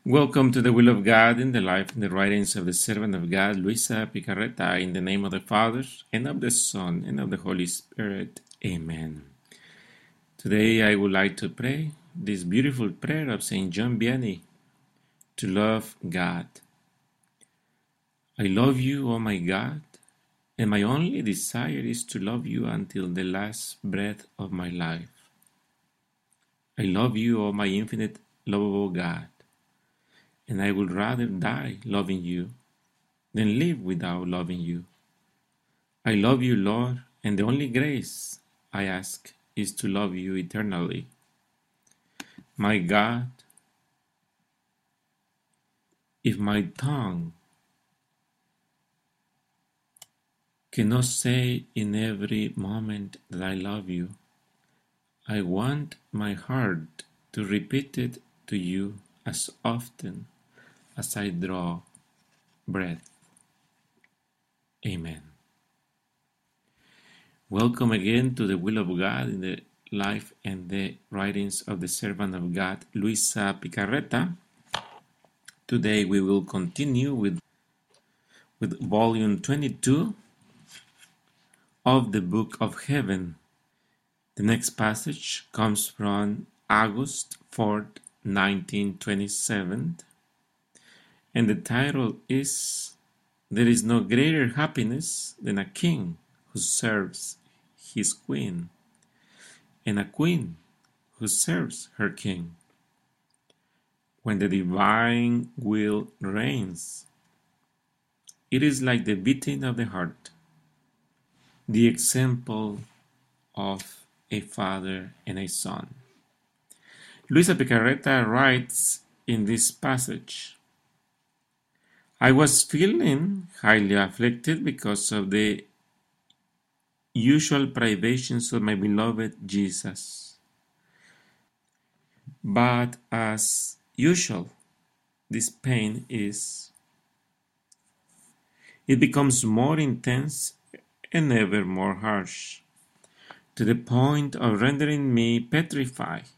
Welcome to the will of God in the life and the writings of the servant of God, Luisa Picarreta, in the name of the Father, and of the Son, and of the Holy Spirit. Amen. Today I would like to pray this beautiful prayer of St. John Vianney, to love God. I love you, O my God, and my only desire is to love you until the last breath of my life. I love you, O my infinite lovable God, and I would rather die loving you than live without loving you. I love you, Lord, and the only grace I ask is to love you eternally. My God, if my tongue cannot say in every moment that I love you, I want my heart to repeat it to you as often as I draw breath. Amen. Welcome again to the will of God in the life and the writings of the servant of God, Luisa Picarreta. Today we will continue with volume 22 of the Book of Heaven. The next passage comes from August 4th, 1927, and the title is "There is no greater happiness than a king who serves his queen, and a queen who serves her king. When the divine will reigns, it is like the beating of the heart, the example of a father and a son." Luisa Picarreta writes in this passage, "I was feeling highly afflicted because of the usual privations of my beloved Jesus. But as usual, this pain it becomes more intense and ever more harsh, to the point of rendering me petrified.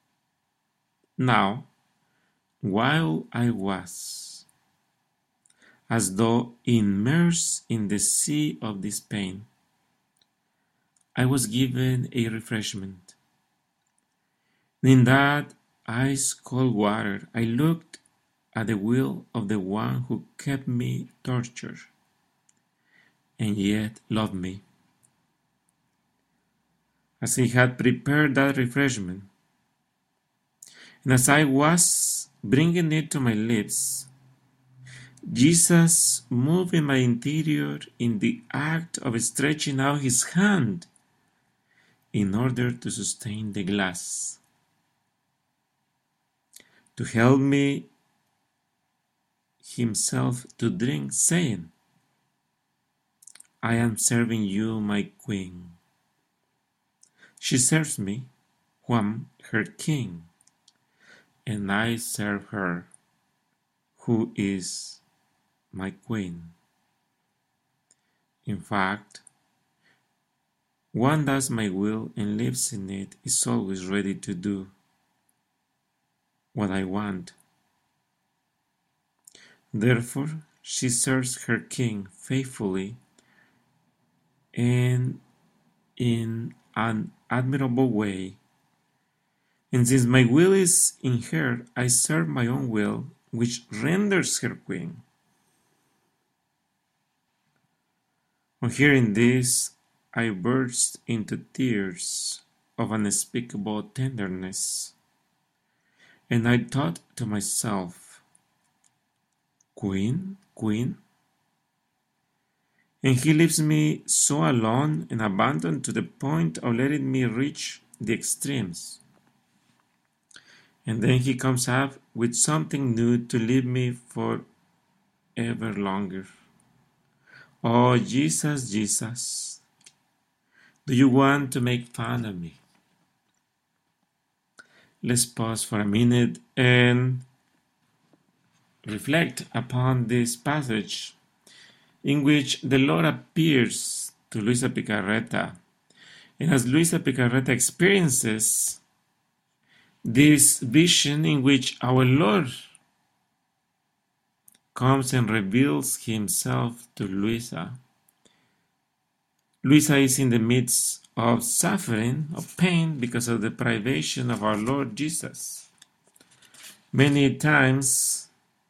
Now, while I was as though immersed in the sea of this pain, I was given a refreshment. In that ice-cold water I looked at the will of the one who kept me tortured, and yet loved me. As he had prepared that refreshment, and as I was bringing it to my lips, Jesus moved in my interior in the act of stretching out his hand in order to sustain the glass, to help me himself to drink, saying, 'I am serving you, my queen. She serves me, who am her king, and I serve her, who is my queen.' In fact, one does my will and lives in it is always ready to do what I want. Therefore, she serves her king faithfully and in an admirable way. And since my will is in her, I serve my own will, which renders her queen." On hearing this, I burst into tears of unspeakable tenderness, and I thought to myself, "Queen, queen?" And he leaves me so alone and abandoned to the point of letting me reach the extremes. And then he comes up with something new to leave me for ever longer. Oh, Jesus, Jesus, do you want to make fun of me? Let's pause for a minute and reflect upon this passage in which the Lord appears to Luisa Picarreta. And as Luisa Picarreta experiences this vision in which our Lord comes and reveals himself to Luisa. Luisa is in the midst of suffering, of pain, because of the privation of our Lord Jesus. Many times,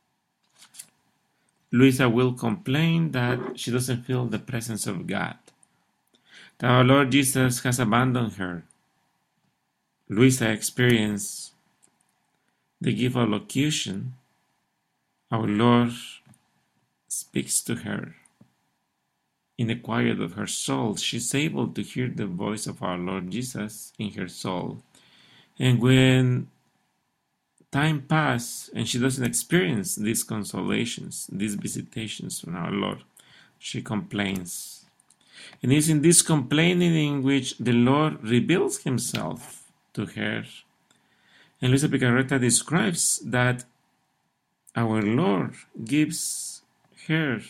Luisa will complain that she doesn't feel the presence of God, that our Lord Jesus has abandoned her. Luisa experienced the gift of locution. Our Lord speaks to her. In the quiet of her soul, she's able to hear the voice of our Lord Jesus in her soul. And when time passes and she doesn't experience these consolations, these visitations from our Lord, she complains. And it's in this complaining in which the Lord reveals himself to her. And Luisa Picarreta describes that our Lord gives her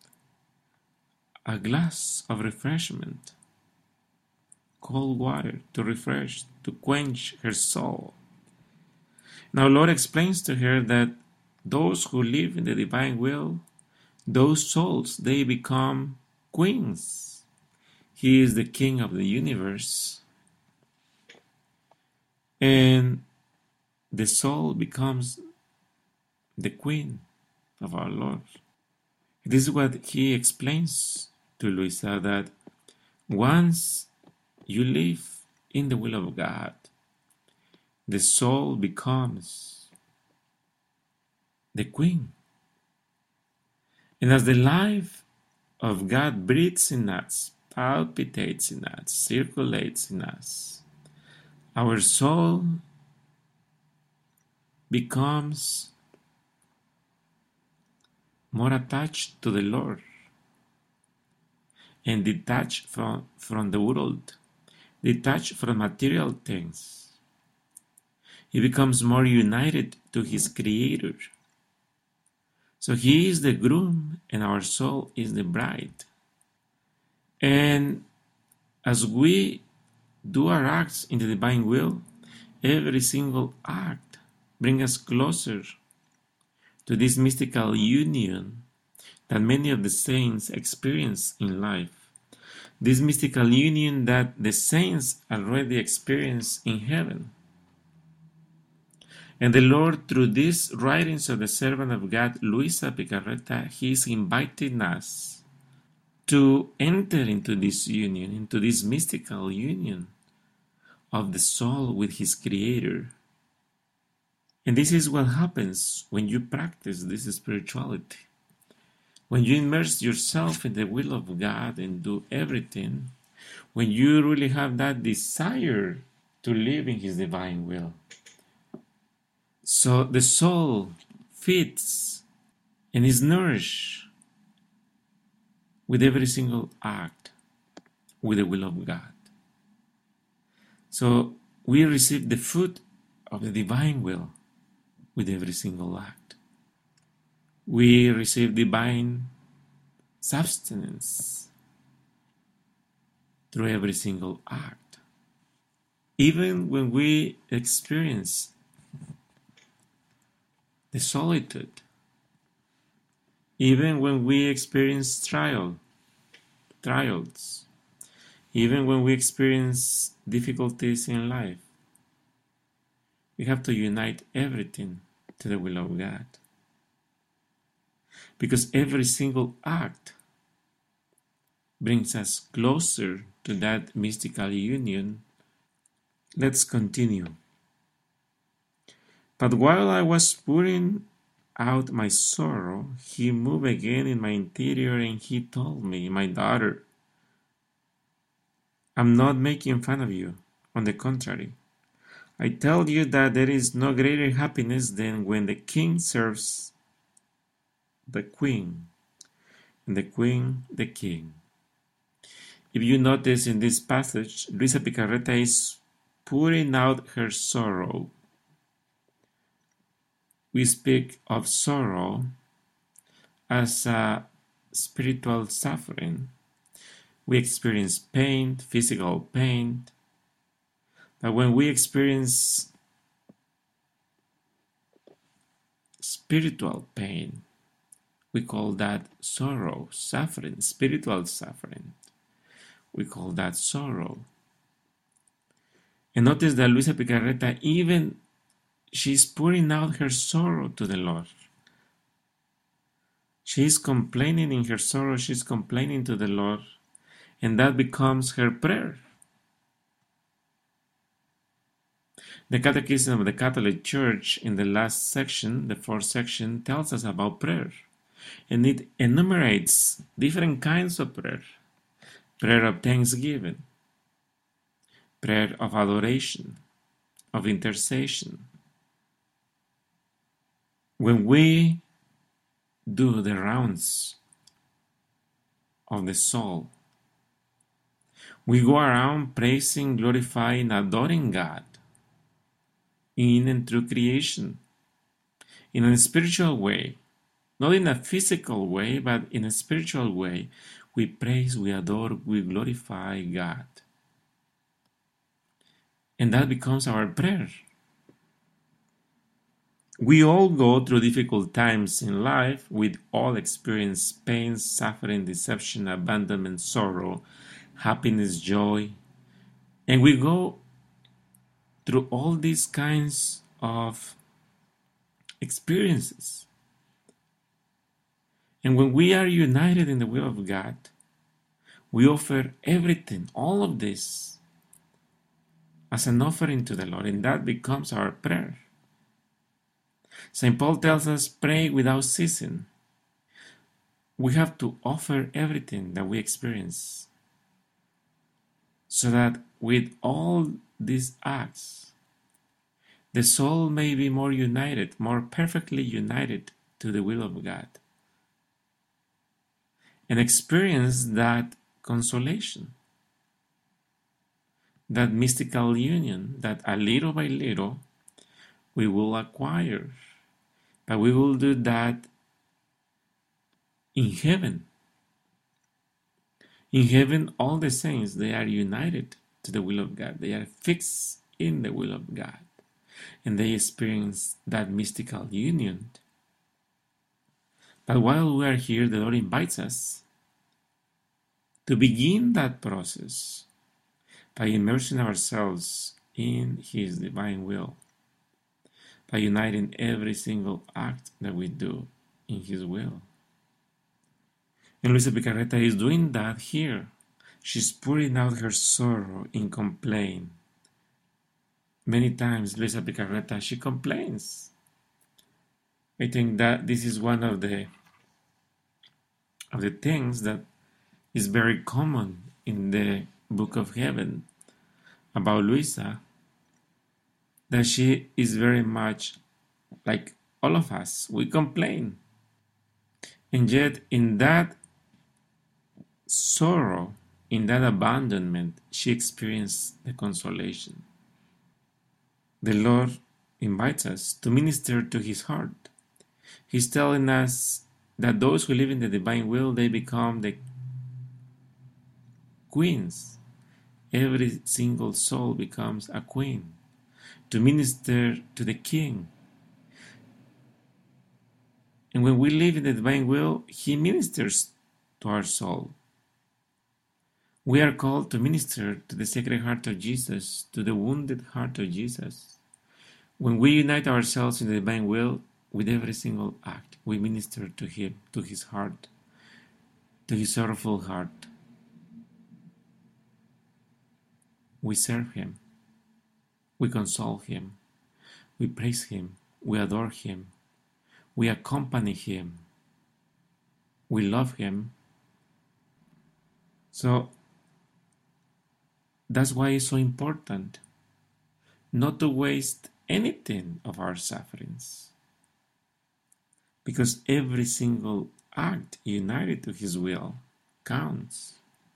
a glass of refreshment, cold water to refresh, to quench her soul. Now, Lord explains to her that those who live in the divine will, those souls, they become queens. He is the King of the universe, and the soul becomes the queen of our Lord. This is what he explains to Luisa, that once you live in the will of God, the soul becomes the queen. And as the life of God breathes in us, palpitates in us, circulates in us, our soul becomes more attached to the Lord and detached from the world, detached from material things. He becomes more united to his Creator. So he is the groom and our soul is the bride. And as we do our acts in the divine will, every single act brings us closer to this mystical union that many of the saints experience in life. This mystical union that the saints already experience in heaven. And the Lord, through these writings of the servant of God, Luisa Picarreta, he is inviting us to enter into this union, into this mystical union of the soul with his Creator. And this is what happens when you practice this spirituality. When you immerse yourself in the will of God and do everything, when you really have that desire to live in his divine will. So the soul feeds and is nourished with every single act with the will of God. So we receive the food of the divine will with every single act. We receive divine sustenance through every single act. Even when we experience the solitude, even when we experience trials, even when we experience difficulties in life, we have to unite everything to the will of God. Because every single act brings us closer to that mystical union. Let's continue. But while I was pouring out my sorrow, he moved again in my interior and he told me, my daughter, I'm not making fun of you. On the contrary, I tell you that there is no greater happiness than when the king serves the queen, and the queen the king. If you notice in this passage, Luisa Picarreta is pouring out her sorrow. We speak of sorrow as a spiritual suffering. We experience pain, physical pain. But when we experience spiritual pain, We call that sorrow, suffering, spiritual suffering. We call that sorrow. And notice that Luisa Picarreta, even she's pouring out her sorrow to the Lord. She's complaining in her sorrow, she's complaining to the Lord, and that becomes her prayer. The Catechism of the Catholic Church in the last section, the fourth section, tells us about prayer. And it enumerates different kinds of prayer. Prayer of thanksgiving, prayer of adoration, of intercession. When we do the rounds of the soul, we go around praising, glorifying, adoring God in and through creation, in a spiritual way, not in a physical way, but in a spiritual way. We praise, we adore, we glorify God. And that becomes our prayer. We all go through difficult times in life. We all experience pain, suffering, deception, abandonment, sorrow, happiness, joy. And we go through all these kinds of experiences. And when we are united in the will of God, we offer everything, all of this, as an offering to the Lord, and that becomes our prayer. St. Paul tells us, pray without ceasing. We have to offer everything that we experience, so that with all these acts, the soul may be more united, more perfectly united to the will of God, and experience that consolation, that mystical union that a little by little we will acquire. But we will do that in heaven. In heaven, all the saints, they are united to the will of God. They are fixed in the will of God. And they experience that mystical union. But while we are here, the Lord invites us to begin that process by immersing ourselves in His divine will, by uniting every single act that we do in His will. And Luisa Picarreta is doing that here. She's pouring out her sorrow in complaint. Many times, Luisa Picarreta, she complains. I think that this is one of the things that is very common in the Book of Heaven about Luisa, that she is very much like all of us. We complain. And yet, in that sorrow, in that abandonment, she experienced the consolation. The Lord invites us to minister to His heart. He's telling us that those who live in the divine will, they become the queens. Every single soul becomes a queen to minister to the King. And when we live in the divine will, He ministers to our soul. We are called to minister to the Sacred Heart of Jesus, to the wounded heart of Jesus. When we unite ourselves in the divine will, with every single act, we minister to Him, to His heart, to His sorrowful heart. We serve Him. We console Him. We praise Him. We adore Him. We accompany Him. We love Him. So that's why it's so important not to waste anything of our sufferings, because every single act united to His will counts.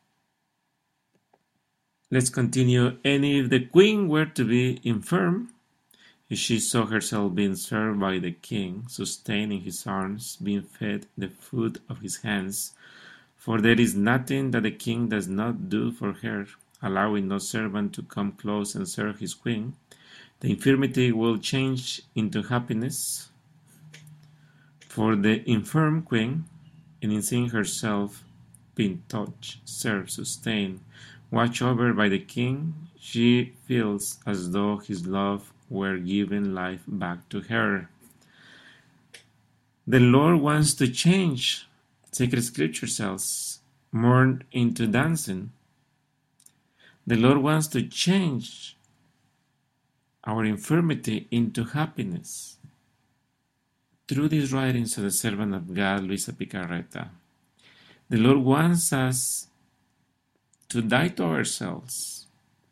Let's continue. And if the queen were to be infirm, if she saw herself being served by the king, sustained in his arms, being fed the food of his hands, for there is nothing that the king does not do for her, allowing no servant to come close and serve his queen, the infirmity will change into happiness, For the infirm queen, and in seeing herself being touched, served, sustained, watched over by the king, she feels as though his love were giving life back to her. The Lord wants to change sacred scripture cells more into dancing. The Lord wants to change our infirmity into happiness. Through these writings of the servant of God, Luisa Picarreta, the Lord wants us to die to ourselves,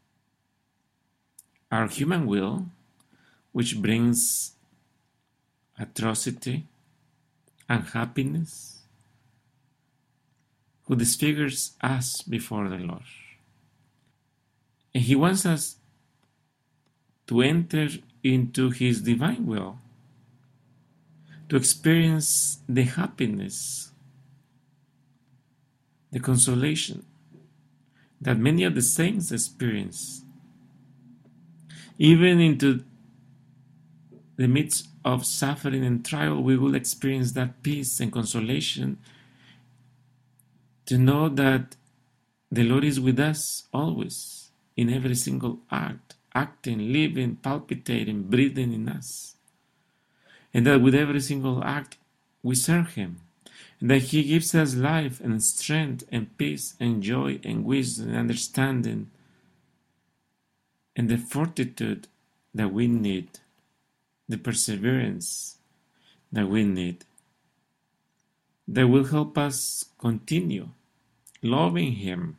our human will, which brings atrocity, unhappiness, who disfigures us before the Lord. And He wants us to enter into His divine will, to experience the happiness, the consolation that many of the saints experience. Even into the midst of suffering and trial, we will experience that peace and consolation to know that the Lord is with us always, in every single act, acting, living, palpitating, breathing in us. And that with every single act we serve Him. And that He gives us life and strength and peace and joy and wisdom and understanding and the fortitude that we need, the perseverance that we need, that will help us continue loving Him.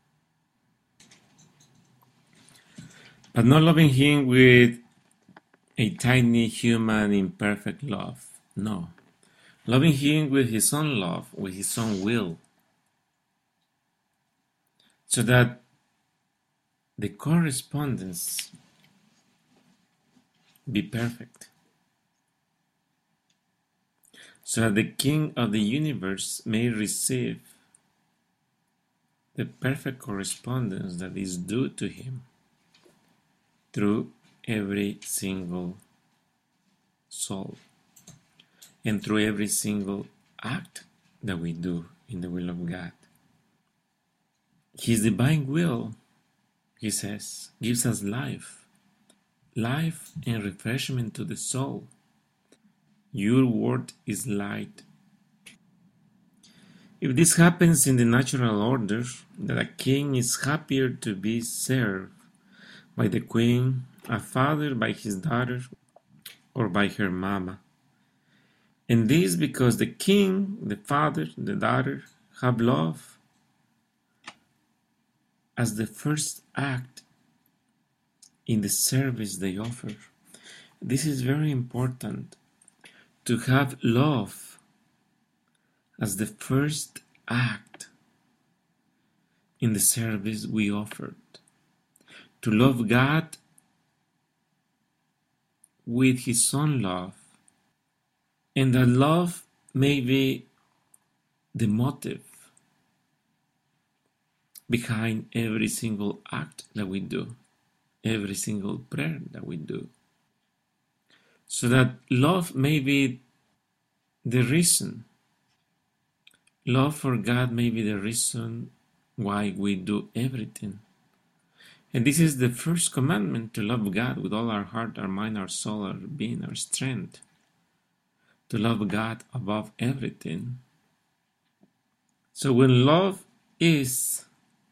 But not loving Him with a tiny human imperfect love. No. Loving Him with His own love, with His own will. So that the correspondence be perfect. So that the King of the universe may receive the perfect correspondence that is due to Him through every single soul and through every single act that we do in the will of God. His divine will, He says, gives us life and refreshment to the soul. Your word is light. If this happens in the natural order, that a king is happier to be served by the queen, a father by his daughter, or by her mama. And this because the king, the father, the daughter have love as the first act in the service they offer. This is very important, to have love as the first act in the service we offered. To love God with His own love, and that love may be the motive behind every single act that we do, every single prayer that we do. So that love may be the reason, love for God may be the reason why we do everything. And this is the first commandment, to love God with all our heart, our mind, our soul, our being, our strength. To love God above everything. So when love is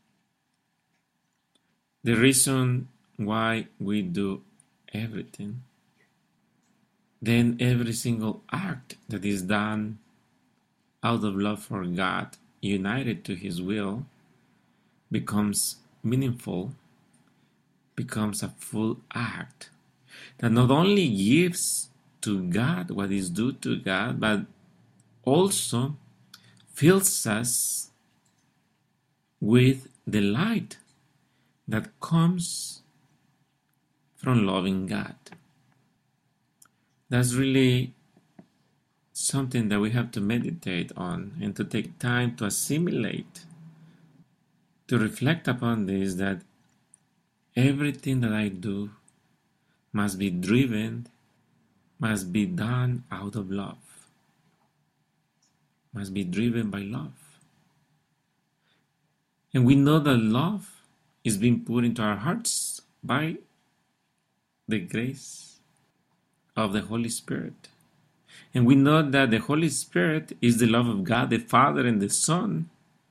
the reason why we do everything, then every single act that is done out of love for God, united to His will, becomes meaningful, becomes a full act that not only gives to God what is due to God, but also fills us with the light that comes from loving God. That's really something that we have to meditate on and to take time to assimilate, to reflect upon this, that everything that I do must be driven, must be done out of love. must be driven by love. And we know that love is being put into our hearts by the grace of the Holy Spirit. And we know that the Holy Spirit is the love of God, the Father and the Son.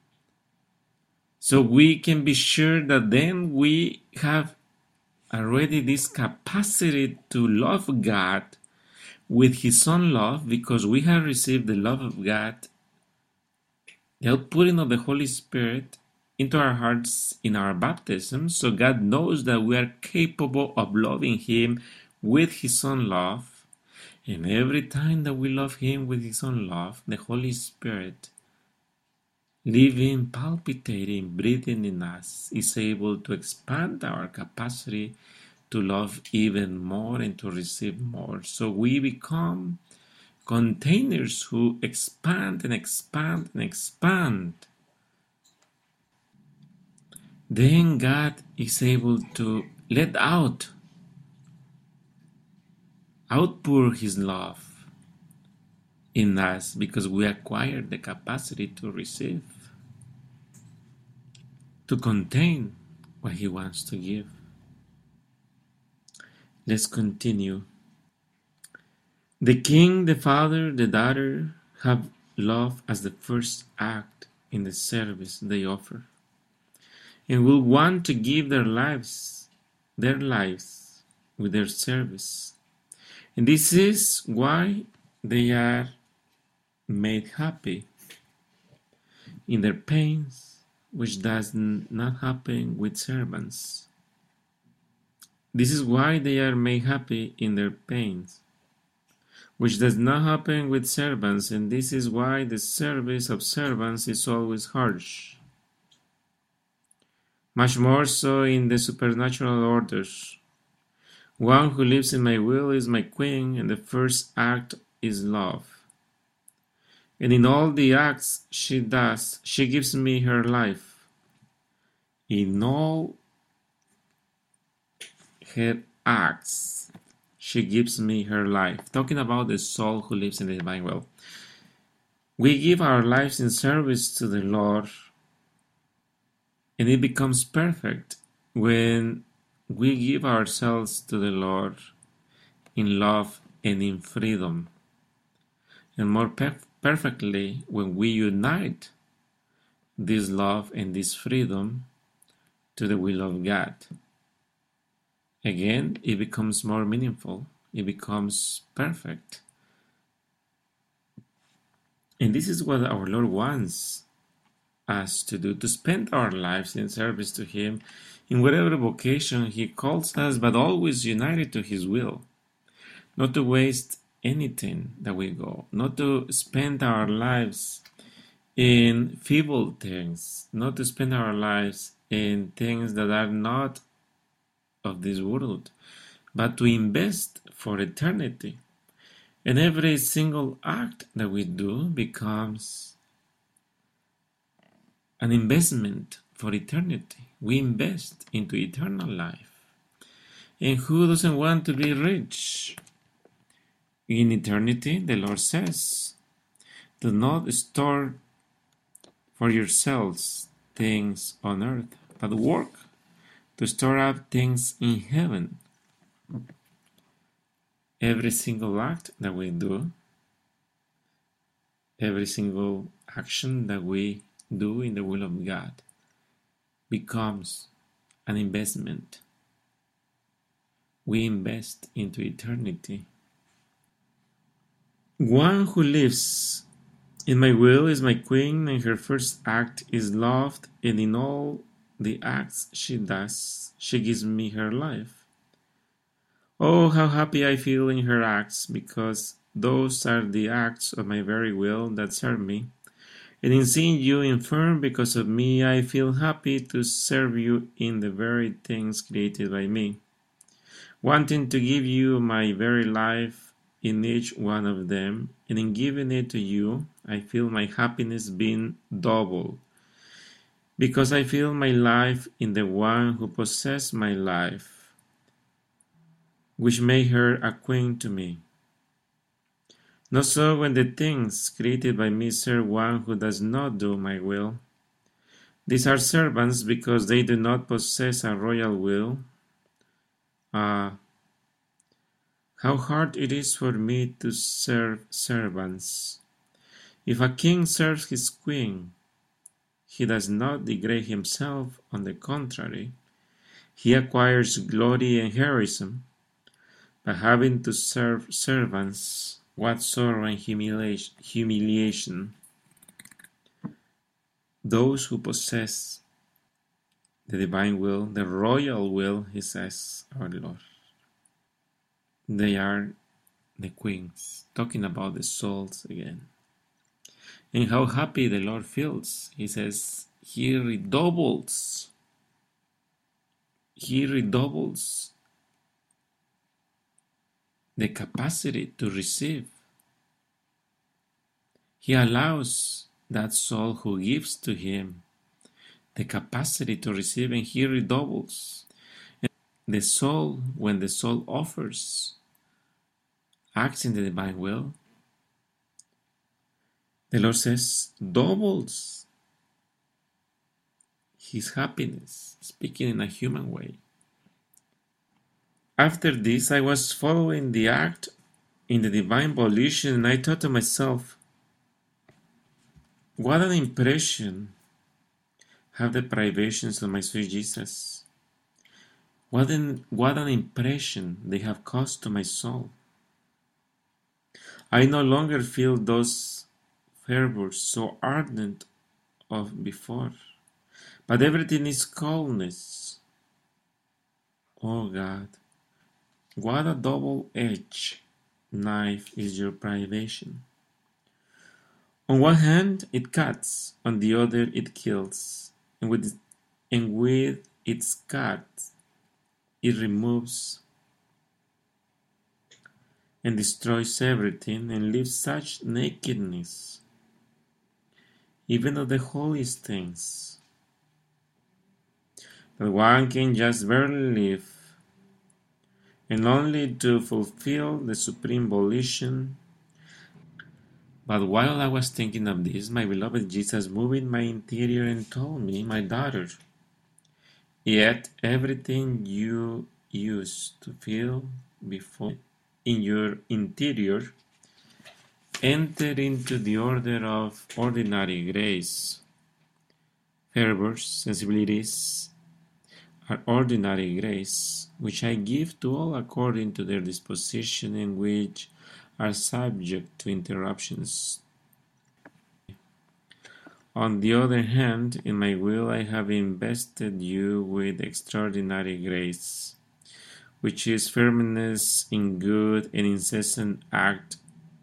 So we can be sure that then we have already this capacity to love God with His own love, because we have received the love of God, the outpouring of the Holy Spirit into our hearts in our baptism. So God knows that we are capable of loving Him with His own love. And every time that we love Him with His own love, the Holy Spirit, living, palpitating, breathing in us, is able to expand our capacity to love even more and to receive more. So we become containers who expand and expand and expand. Then God is able to let outpour His love in us, because we acquire the capacity to receive, to contain what He wants to give. Let's continue. The King, the Father, the daughter have love as the first act in the service they offer, and will want to give their lives with their service. And this is why they are made happy in their pains, which does not happen with servants. This is why they are made happy in their pains, which does not happen with servants, and this is why the service of servants is always harsh. Much more so in the supernatural orders. One who lives in my will is my queen, and the first act is love. And in all the acts she does, she gives me her life. In all her acts, she gives me her life. Talking about the soul who lives in the divine will. We give our lives in service to the Lord, and it becomes perfect when we give ourselves to the Lord in love and in freedom, and more perfectly when we unite this love and this freedom to the will of God. Again, it becomes more meaningful, it becomes perfect. And this is what our Lord wants us to do, to spend our lives in service to Him in whatever vocation He calls us, but always united to His will. Not to waste anything that we go, not to spend our lives in feeble things, not to spend our lives in things that are not of this world, but to invest for eternity. And every single act that we do becomes an investment for eternity. We invest into eternal life. And who doesn't want to be rich? In eternity, the Lord says, do not store for yourselves things on earth, but work to store up things in heaven. Every single act that we do, every single action that we do in the will of God becomes an investment. We invest into eternity. One who lives in my will is my queen, and her first act is loved, and in all the acts she does, she gives me her life. Oh, how happy I feel in her acts, because those are the acts of my very will that serve me. And in seeing you infirm because of me, I feel happy to serve you in the very things created by me, wanting to give you my very life in each one of them, and in giving it to you, I feel my happiness being double, because I feel my life in the one who possessed my life, which made her a queen to me. Not so when the things created by me serve one who does not do my will. These are servants because they do not possess a royal will. Ah, how hard it is for me to serve servants. If a king serves his queen, he does not degrade himself; on the contrary, he acquires glory and heroism. But having to serve servants, what sorrow and humiliation! Those who possess the divine will, the royal will, he says, our Lord. They are the queens, talking about the souls again. And how happy the Lord feels. He says, He redoubles the capacity to receive. He allows that soul who gives to Him the capacity to receive, and He redoubles. And the soul, when the soul offers, acts in the divine will, the Lord says, doubles His happiness, speaking in a human way. After this, I was following the act in the divine volition, and I thought to myself, what an impression have the privations of my sweet Jesus. What an impression they have caused to my soul. I no longer feel those fervors so ardent of before, but everything is calmness. Oh God, what a double-edged knife is your privation. On one hand it cuts, on the other it kills, and with its cut it removes and destroys everything, and leaves such nakedness, even of the holiest things, that one can just barely live, and only to fulfill the supreme volition. But while I was thinking of this, my beloved Jesus moved in my interior and told me, my daughter, yet everything you used to feel before in your interior entered into the order of ordinary grace. Fervors, sensibilities are ordinary grace, which I give to all according to their disposition, and which are subject to interruptions. On the other hand, in my will I have invested you with extraordinary grace, which is firmness in good and incessant act,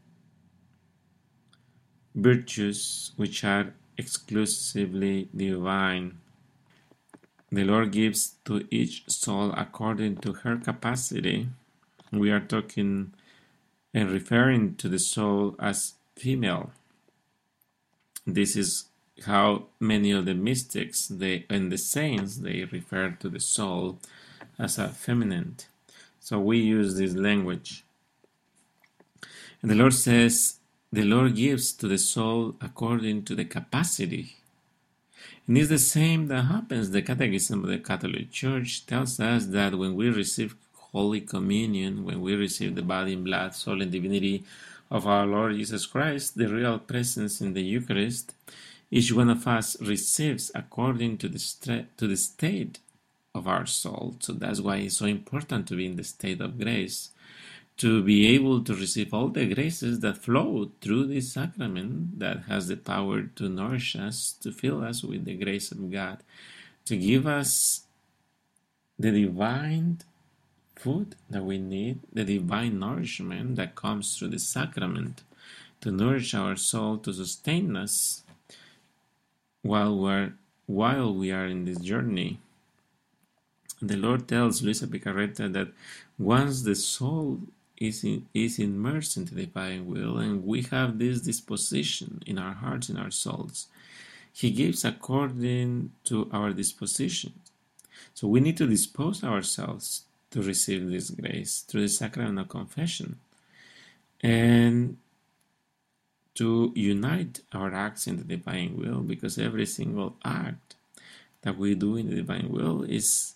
virtues which are exclusively divine. The Lord gives to each soul according to her capacity. We are talking and referring to the soul as female. This is how many of the mystics and the saints, they refer to the soul as a feminine. So we use this language. And the Lord says, the Lord gives to the soul according to the capacity. And it's the same that happens. The Catechism of the Catholic Church tells us that when we receive Holy Communion, when we receive the body and blood, soul and divinity of our Lord Jesus Christ, the real presence in the Eucharist, each one of us receives according to the state of our soul. So that's why it's so important to be in the state of grace, to be able to receive all the graces that flow through this sacrament that has the power to nourish us, to fill us with the grace of God, to give us the divine food that we need, the divine nourishment that comes through the sacrament, to nourish our soul, to sustain us while we are in this journey. The Lord tells Luisa Picarreta that once the soul is immersed into the divine will, and we have this disposition in our hearts, in our souls, He gives according to our disposition. So we need to dispose ourselves to receive this grace through the sacrament of confession. And to unite our acts in the divine will, because every single act that we do in the divine will is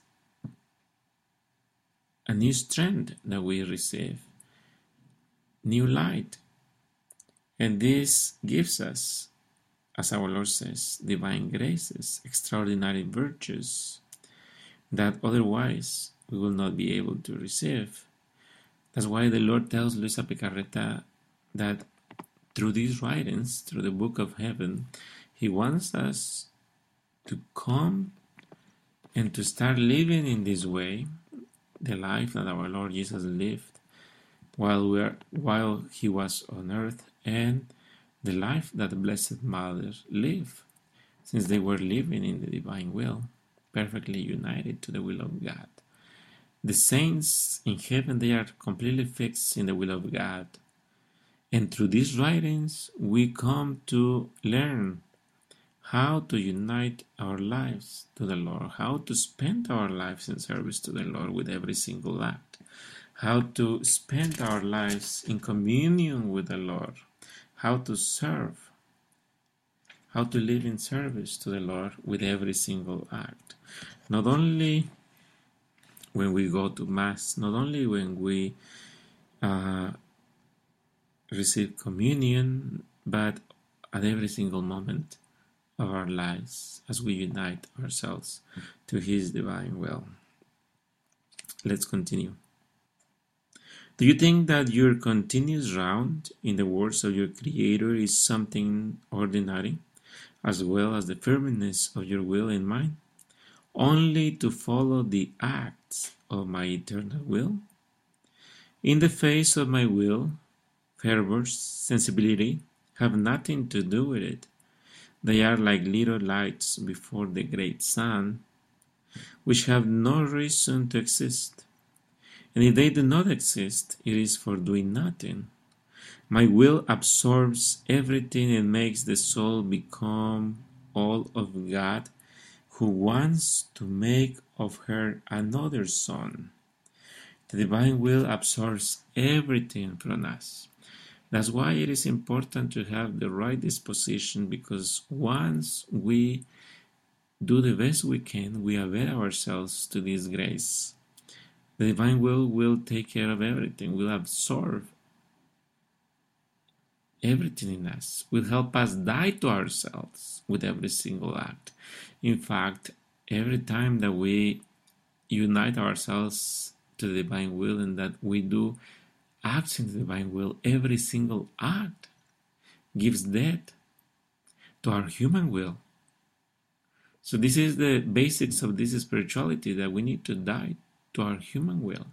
a new strength that we receive, new light. And this gives us, as our Lord says, divine graces, extraordinary virtues that otherwise we will not be able to receive. That's why the Lord tells Luisa Picarreta that through these writings, through the Book of Heaven, He wants us to come and to start living in this way, the life that our Lord Jesus lived while He was on earth, and the life that the Blessed Mother lived, since they were living in the divine will, perfectly united to the will of God. The saints in heaven, they are completely fixed in the will of God. And through these writings, we come to learn how to unite our lives to the Lord, how to spend our lives in service to the Lord with every single act, how to spend our lives in communion with the Lord, how to serve, how to live in service to the Lord with every single act. Not only when we go to Mass, not only when we receive communion, but at every single moment of our lives as we unite ourselves to His divine will. Let's continue. Do you think that your continuous round in the words of your Creator is something ordinary, as well as the firmness of your will and mind, only to follow the acts of my eternal will? In the face of my will, fervor, sensibility have nothing to do with it. They are like little lights before the great sun, which have no reason to exist. And if they do not exist, it is for doing nothing. My will absorbs everything and makes the soul become all of God, who wants to make of her another son. The divine will absorbs everything from us. That's why it is important to have the right disposition, because once we do the best we can, we avail ourselves to this grace. The divine will take care of everything, will absorb everything in us, will help us die to ourselves with every single act. In fact, every time that we unite ourselves to the divine will and that we do acts in the divine will, every single act gives death to our human will. So this is the basics of this spirituality, that we need to die to our human will.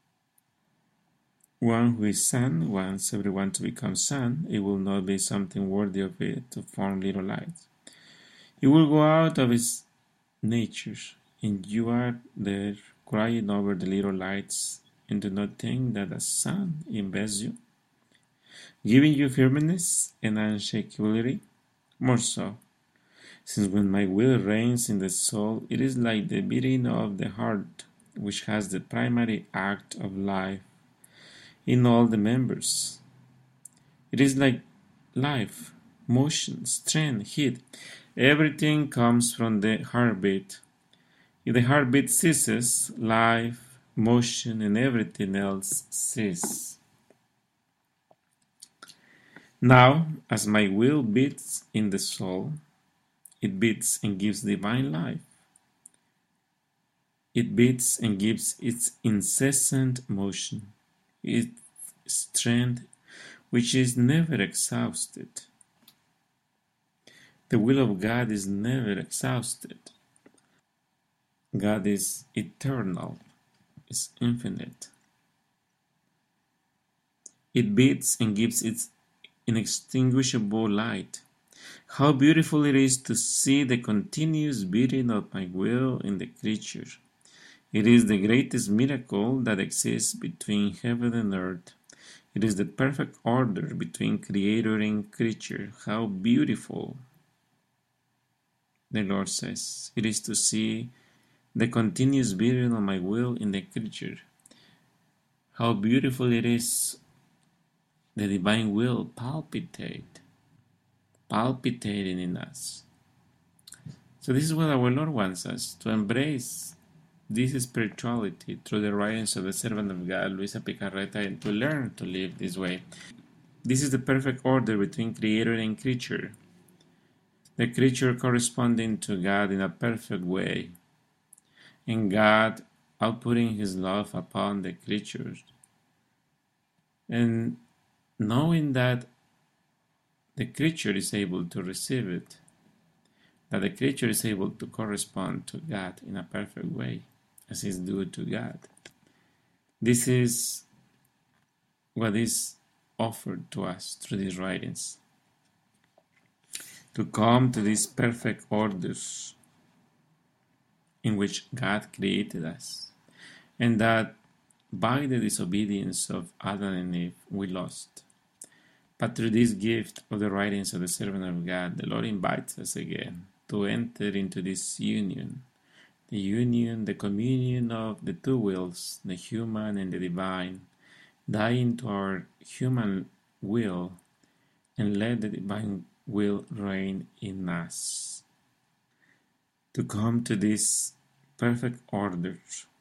One who is son wants everyone to become son. It will not be something worthy of it to form little lights. It will go out of its nature, and you are there crying over the little lights, and do not think that a son invests you, giving you firmness and unshakability. More so, since when my will reigns in the soul, it is like the beating of the heart, which has the primary act of life in all the members. It is like life, motion, strength, heat. Everything comes from the heartbeat. If the heartbeat ceases, life, motion, and everything else cease. Now, as my will beats in the soul, it beats and gives divine life. It beats and gives its incessant motion, its strength, which is never exhausted. The will of God is never exhausted. God is eternal, is infinite. It beats and gives its inextinguishable light. How beautiful it is to see the continuous beating of my will in the creature. It is the greatest miracle that exists between heaven and earth. It is the perfect order between Creator and creature. How beautiful, the Lord says, it is to see the continuous beating of my will in the creature. How beautiful it is, the divine will palpitate palpitating in us. So this is what our Lord wants us to embrace this spirituality through the writings of the servant of God, Luisa Picarreta, and to learn to live this way. This is the perfect order between creator and creature. The creature corresponding to God in a perfect way, and God outputting His love upon the creatures. And knowing that the creature is able to receive it, that the creature is able to correspond to God in a perfect way, as is due to God. This is what is offered to us through these writings. To come to these perfect orders in which God created us, and that by the disobedience of Adam and Eve we lost. But through this gift of the writings of the servant of God, the Lord invites us again to enter into this union, the communion of the two wills, the human and the divine, dying to our human will and let the divine will reign in us. To come to this perfect order.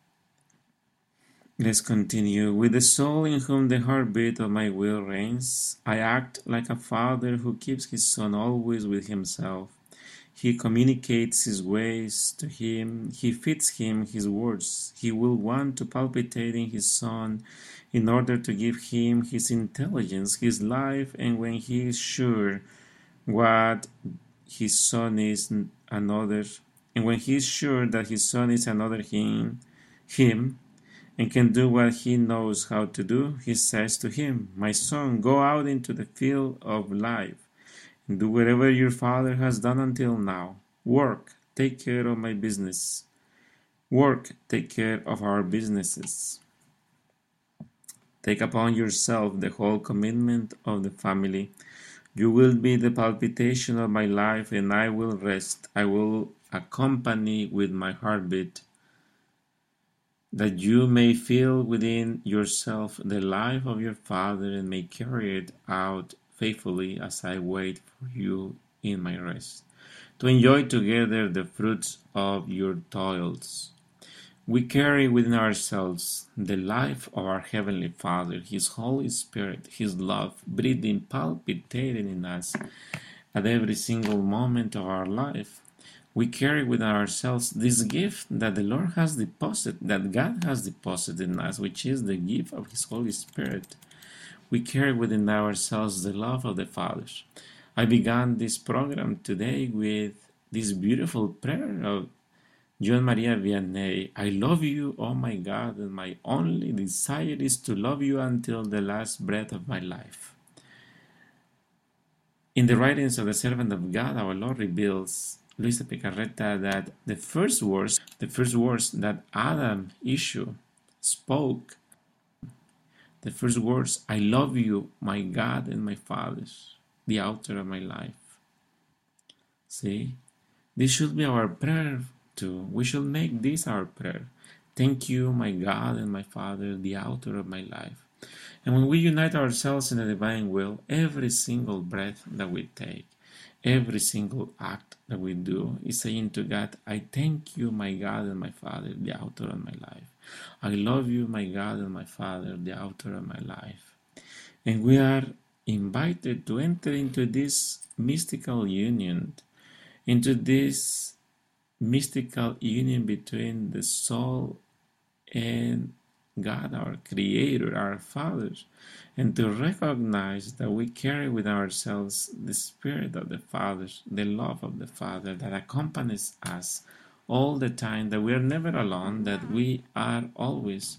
Let's continue. With the soul in whom the heartbeat of my will reigns, I act like a father who keeps his son always with himself. He communicates his ways to him. He feeds him his words. He will want to palpitate in his son in order to give him his intelligence, his life, and when he is sure what his son is another, and when he is sure that his son is another him, and can do what he knows how to do, he says to him, "My son, go out into the field of life, and do whatever your father has done until now. Work, take care of my business. Work, take care of our businesses. Take upon yourself the whole commitment of the family. You will be the palpitation of my life, and I will rest. I will accompany with my heartbeat, that you may feel within yourself the life of your Father and may carry it out faithfully as I wait for you in my rest, to enjoy together the fruits of your toils. We carry within ourselves the life of our Heavenly Father, His Holy Spirit, His love, breathing, palpitating in us at every single moment of our life. We carry within ourselves this gift that the Lord has deposited, that God has deposited in us, which is the gift of His Holy Spirit. We carry within ourselves the love of the Father. I began this program today with this beautiful prayer of John Maria Vianney. I love you, oh my God, and my only desire is to love you until the last breath of my life. In the writings of the servant of God, our Lord reveals Luisa Picarreta that the first words that Adam spoke, the first words, I love you, my God and my Father, the author of my life. See, this should be our prayer too. We should make this our prayer. Thank you, my God and my Father, the author of my life. And when we unite ourselves in the divine will, every single breath that we take, every single act that we do is saying to God, I thank you, my God and my Father, the author of my life. I love you, my God and my Father, the author of my life. And we are invited to enter into this mystical union, into this mystical union between the soul and God, our Creator, our Father, and to recognize that we carry with ourselves the Spirit of the Father, the love of the Father that accompanies us all the time, that we are never alone, that we are always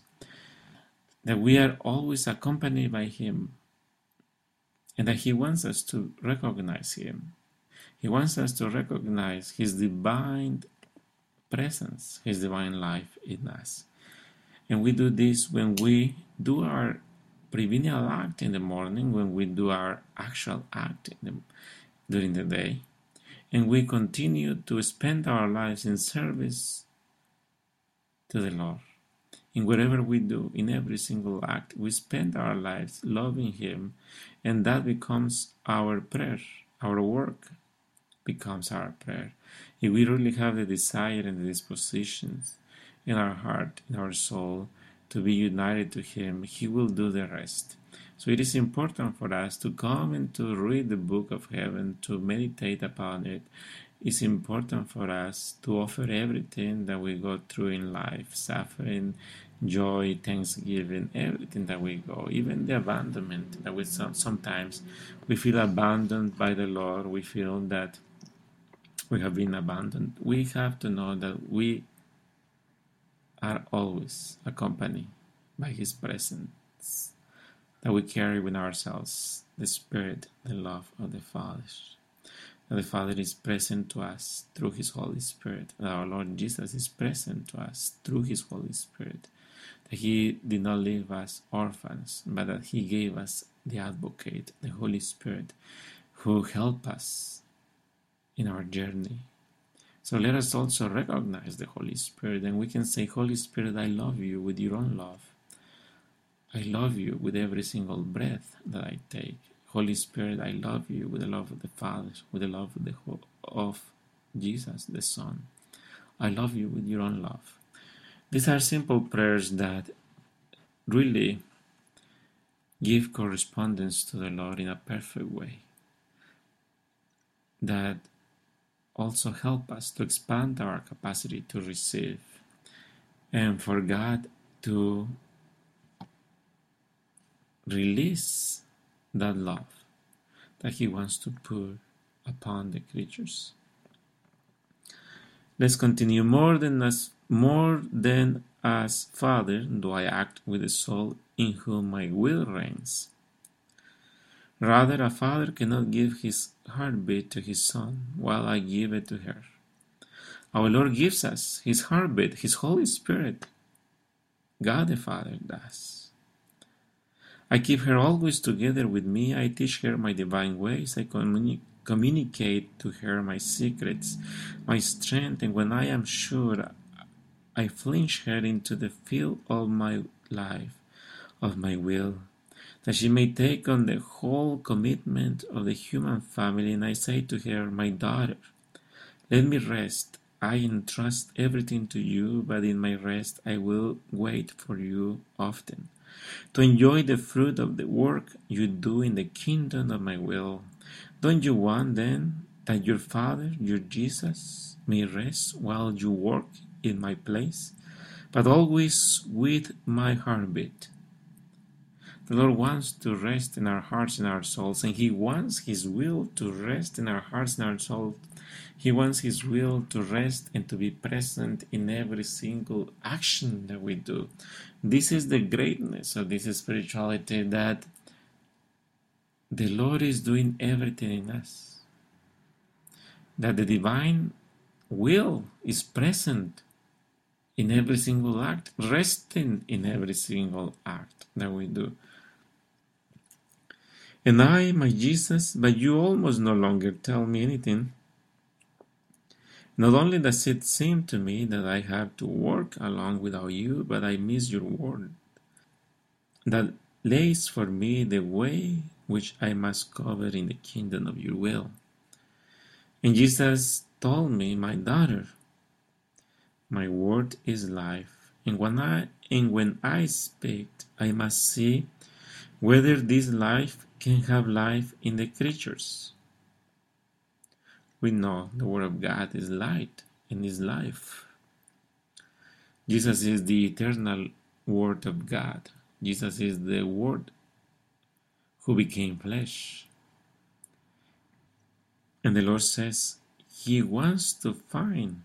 accompanied by Him, and that He wants us to recognize Him. He wants us to recognize His divine presence, His divine life in us. And we do this when we do our prevenient act in the morning, when we do our actual act during the day. And we continue to spend our lives in service to the Lord. In whatever we do, in every single act, we spend our lives loving Him, and that becomes our prayer. our work becomes our prayer. If we really have the desire and the dispositions in our heart, in our soul, to be united to Him, He will do the rest. So it is important for us to come and to read the book of heaven, to meditate upon it. It's important for us to offer everything that we go through in life, suffering, joy, thanksgiving, everything that we go, even the abandonment that we sometimes we feel abandoned by the Lord. We feel that we have been abandoned. We have to know that we are always accompanied by His presence, that we carry within ourselves the Spirit, the love of the Father. That the Father is present to us through His Holy Spirit. That our Lord Jesus is present to us through His Holy Spirit. That He did not leave us orphans, but that He gave us the Advocate, the Holy Spirit, who help us in our journey. So let us also recognize the Holy Spirit, and we can say, Holy Spirit, I love you with your own love. I love you with every single breath that I take. Holy Spirit, I love you with the love of the Father, with the love of Jesus, the Son. I love you with your own love. These are simple prayers that really give correspondence to the Lord in a perfect way, that also help us to expand our capacity to receive, and for God to release that love that He wants to pour upon the creatures. Let's continue. More than as Father do I act with the soul in whom my will reigns. Rather, a father cannot give his heartbeat to his son while I give it to her. Our Lord gives us His heartbeat, His Holy Spirit. God the Father does. I keep her always together with me. I teach her my divine ways. I communicate to her my secrets, my strength, and when I am sure, I flinch her into the field of my life, of my will, that she may take on the whole commitment of the human family. And I say to her, my daughter, let me rest. I entrust everything to you, but in my rest I will wait for you often, to enjoy the fruit of the work you do in the kingdom of my will. Don't you want, then, that your Father, your Jesus, may rest while you work in my place, but always with my heartbeat? The Lord wants to rest in our hearts and our souls, and He wants His will to rest in our hearts and our souls. He wants His will to rest and to be present in every single action that we do. This is the greatness of this spirituality, that the Lord is doing everything in us, that the divine will is present in every single act, resting in every single act that we do. And I, my Jesus, but you almost no longer tell me anything. Not only does it seem to me that I have to work along without you, but I miss your word that lays for me the way which I must cover in the kingdom of your will. And Jesus told me, my daughter, my word is life, and when I speak, I must see whether this life can have life in the creatures. We know the Word of God is light and is life. Jesus is the eternal Word of God. Jesus is the Word who became flesh. And the Lord says He wants to find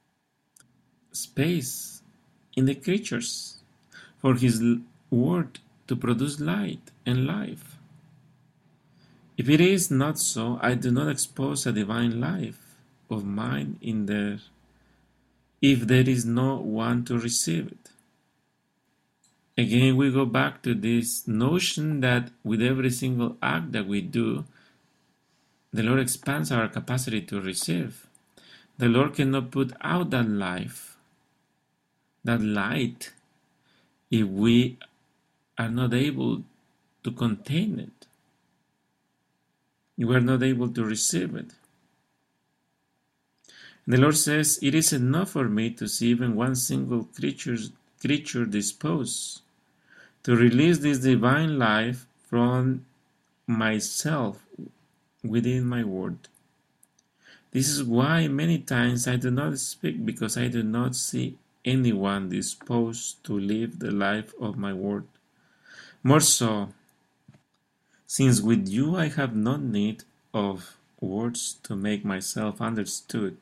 space in the creatures for His Word to produce light and life. If it is not so, I do not expose a divine life of mine in there if there is no one to receive it. Again, we go back to this notion that with every single act that we do, the Lord expands our capacity to receive. The Lord cannot put out that life, that light, if we are not able to contain it. You were not able to receive it. And the Lord says, it is enough for me to see even one single creature disposed to release this divine life from myself within my word. This is why many times I do not speak, because I do not see anyone disposed to live the life of my word. More so, since with you I have no need of words to make myself understood.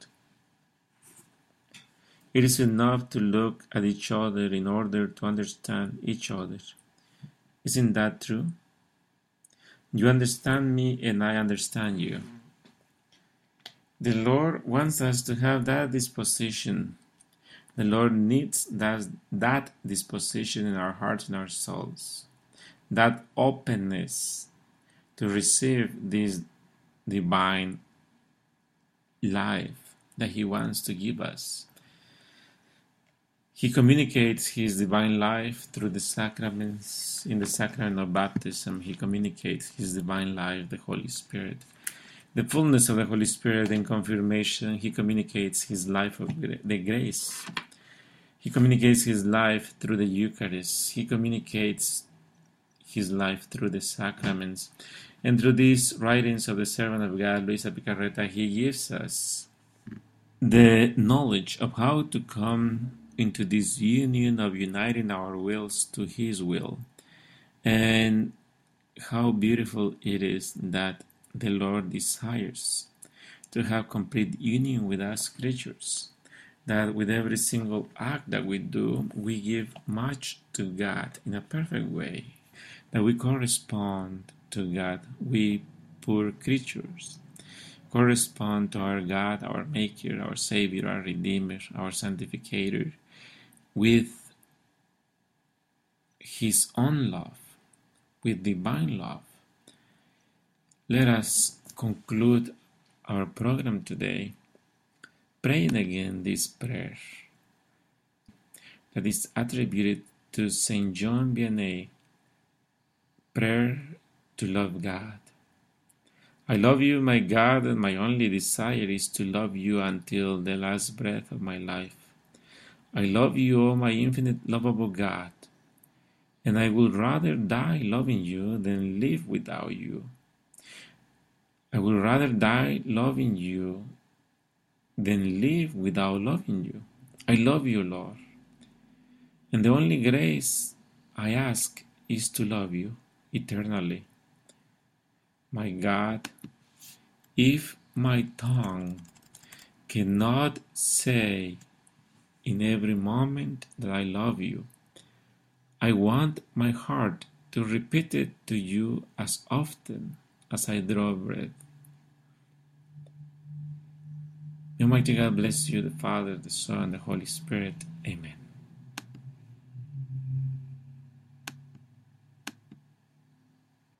It is enough to look at each other in order to understand each other. Isn't that true? You understand me and I understand you. The Lord wants us to have that disposition. The Lord needs that disposition in our hearts and our souls. That openness to receive this divine life that He wants to give us. He communicates His divine life through the sacraments. In the sacrament of baptism, He communicates His divine life, the Holy Spirit. The fullness of the Holy Spirit in confirmation, He communicates His life of the grace. He communicates His life through the Eucharist. He communicates His life through the sacraments. And through these writings of the servant of God, Luisa Picarreta, He gives us the knowledge of how to come into this union of uniting our wills to His will. And how beautiful it is that the Lord desires to have complete union with us creatures. That with every single act that we do, we give much to God in a perfect way. That we correspond to God, we poor creatures, correspond to our God, our Maker, our Savior, our Redeemer, our Sanctificator, with His own love, with divine love. Let us conclude our program today praying again this prayer that is attributed to Saint John Vianney, prayer to love God. I love you, my God, and my only desire is to love you until the last breath of my life. I love you, O my infinite lovable God, and I would rather die loving you than live without you. I would rather die loving you than live without loving you. I love you, Lord, and the only grace I ask is to love you eternally. My God, if my tongue cannot say in every moment that I love you, I want my heart to repeat it to you as often as I draw breath. May Almighty God bless you, the Father, the Son, and the Holy Spirit. Amen.